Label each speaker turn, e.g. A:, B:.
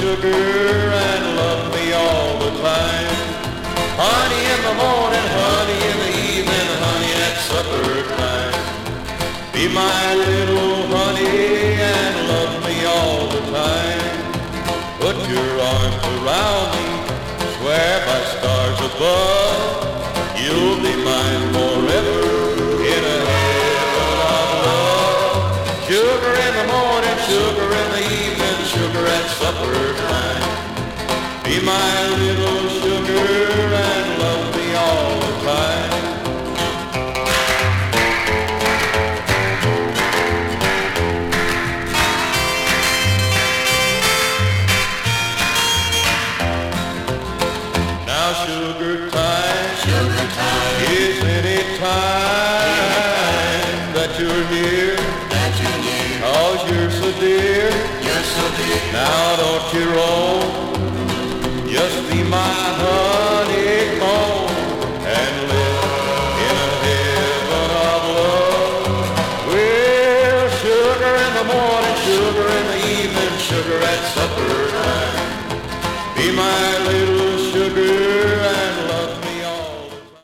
A: sugar and love me all the time. Honey in the morning, honey in the evening, honey at supper time. Be my little honey and love me all the time. Put your arms around me, swear by stars above, you'll be mine forever in a heaven of love. Sugar in the morning, sugar in the evening, sugar at supper time. Be my little sugar and love me all the time. Sugar time is any time that you're here, 'cause you're so dear. Now don't you roam, just be my honeycomb and live in a heaven of love. Well, sugar in the morning, sugar in the evening, sugar at supper time. Be my little